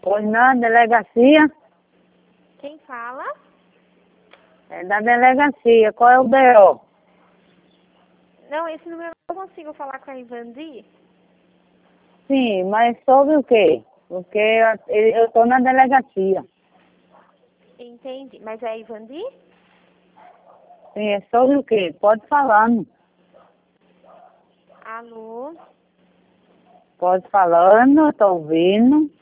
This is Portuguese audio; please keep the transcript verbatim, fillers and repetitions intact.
Pois não, delegacia? Quem fala? É da delegacia. Qual é o B O? Não, esse número eu não consigo falar com a Ivandi. Sim, mas sobre o quê? Porque eu estou na delegacia. Entendi. Mas é a Ivandi? Sim, é sobre o quê? Pode falar, não? Alô? Pode falando, eu tô ouvindo.